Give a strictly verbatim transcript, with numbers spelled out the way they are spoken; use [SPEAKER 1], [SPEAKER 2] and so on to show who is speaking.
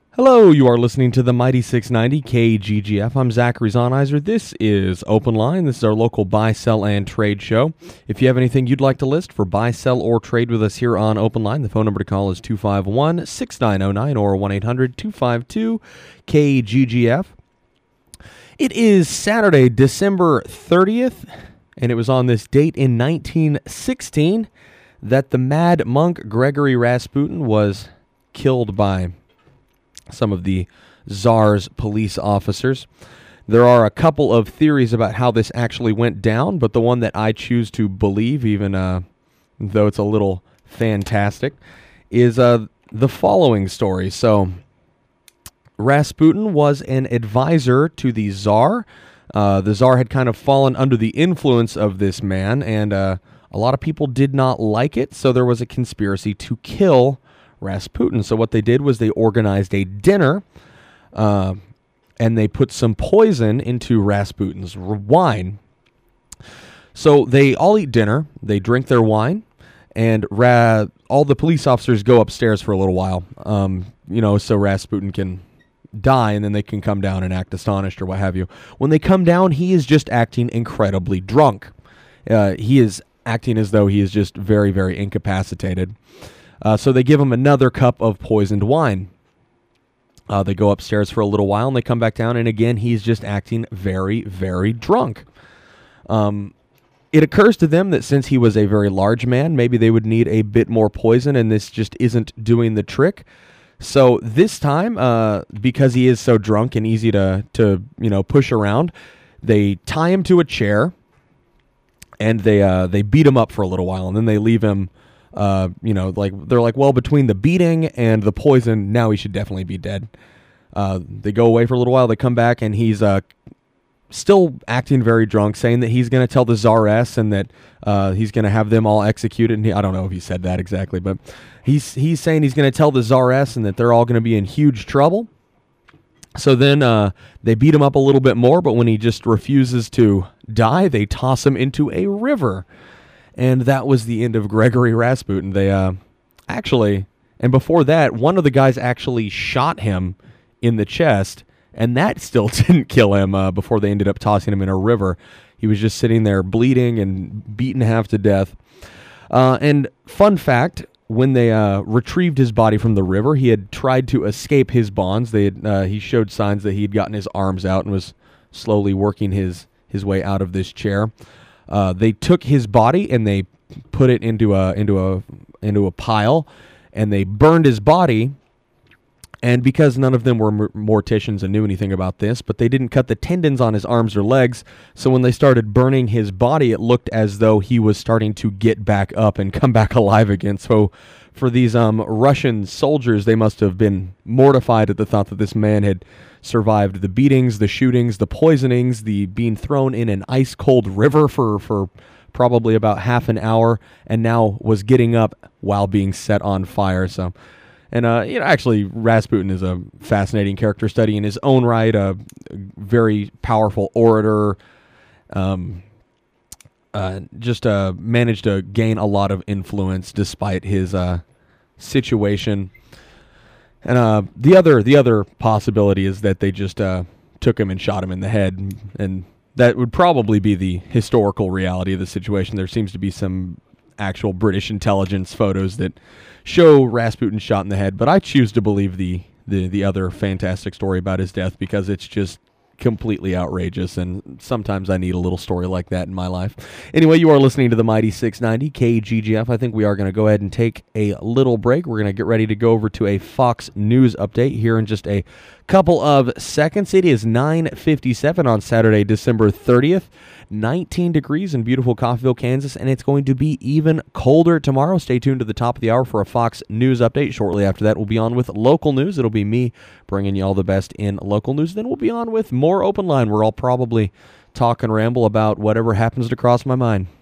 [SPEAKER 1] Hello, you are listening to the Mighty six ninety K G G F. I'm Zachary Zonizer. This is Open Line. This is our local buy, sell, and trade show. If you have anything you'd like to list for buy, sell, or trade with us here on Open Line, the phone number to call is two five one, six nine zero nine or one eight hundred, two five two, K G G F. It is Saturday, December thirtieth, and it was on this date in nineteen sixteen that the mad monk Gregory Rasputin was killed by some of the Tsar's police officers. There are a couple of theories about how this actually went down, but the one that I choose to believe, even uh, though it's a little fantastic, is uh, the following story. So, Rasputin was an advisor to the Tsar. Uh, the Tsar had kind of fallen under the influence of this man, and uh, a lot of people did not like it, so there was a conspiracy to kill Rasputin. So what they did was they organized a dinner, uh, and they put some poison into Rasputin's wine. So they all eat dinner, they drink their wine, and Ra- all the police officers go upstairs for a little while, um, you know, so Rasputin can die, and then they can come down and act astonished or what have you. When they come down, he is just acting incredibly drunk. Uh, he is acting as though he is just very, very incapacitated. Uh, so they give him another cup of poisoned wine. Uh, they go upstairs for a little while, and they come back down, and again, he's just acting very, very drunk. Um, it occurs to them that since he was a very large man, maybe they would need a bit more poison, and this just isn't doing the trick. So this time, uh, because he is so drunk and easy to, to you know, push around, they tie him to a chair, and they uh, they beat him up for a little while, and then they leave him. Uh, you know, like they're like, well, between the beating and the poison, now he should definitely be dead. Uh, they go away for a little while. They come back, and he's uh, still acting very drunk, saying that he's going to tell the Tsaress and that uh, he's going to have them all executed. And he, I don't know if he said that exactly, but he's he's saying he's going to tell the Tsaress and that they're all going to be in huge trouble. So then uh, they beat him up a little bit more, but when he just refuses to die, they toss him into a river. And that was the end of Gregory Rasputin. They uh, actually, and before that, one of the guys actually shot him in the chest, and that still didn't kill him uh, before they ended up tossing him in a river. He was just sitting there bleeding and beaten half to death. Uh, and fun fact, when they uh, retrieved his body from the river, he had tried to escape his bonds. They had, uh, he showed signs that he had gotten his arms out and was slowly working his, his way out of this chair. Uh, they took his body and they put it into a into a into a pile, and they burned his body. And because none of them were m- morticians and knew anything about this, but they didn't cut the tendons on his arms or legs, so when they started burning his body, it looked as though he was starting to get back up and come back alive again. So for these um, Russian soldiers, they must have been mortified at the thought that this man had survived the beatings, the shootings, the poisonings, the being thrown in an ice-cold river for, for probably about half an hour, and now was getting up while being set on fire. So, and uh, you know, actually, Rasputin is a fascinating character study in his own right, a very powerful orator, um, uh, just uh, managed to gain a lot of influence despite his uh, situation. And uh, the other the other possibility is that they just uh, took him and shot him in the head, and that would probably be the historical reality of the situation. There seems to be some actual British intelligence photos that show Rasputin shot in the head, but I choose to believe the, the, the other fantastic story about his death because it's just completely outrageous, and sometimes I need a little story like that in my life. Anyway, you are listening to the Mighty six ninety K G G F. I think we are going to go ahead and take a little break. We're going to get ready to go over to a Fox News update here in just a couple of seconds. It is nine fifty-seven on Saturday, December thirtieth. nineteen degrees in beautiful Coffeyville, Kansas, and it's going to be even colder tomorrow. Stay tuned to the top of the hour for a Fox News update. Shortly after that, we'll be on with local news. It'll be me bringing you all the best in local news. Then we'll be on with more Open Line, where I'll probably talk and ramble about whatever happens to cross my mind.